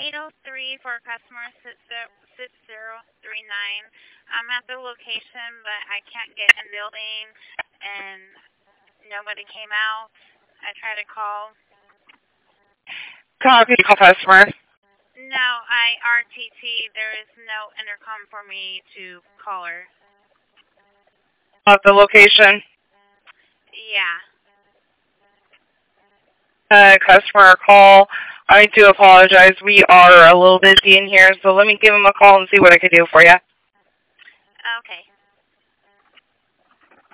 803 for customer 6039. I'm at the location, but I can't get in the building, and nobody came out. I tried to call. Can you call customer? No, I RTT. There is no intercom for me to call her. At the location? Yeah. Customer call. I do apologize. We are a little busy in here, so let me give him a call and see what I can do for you. Okay.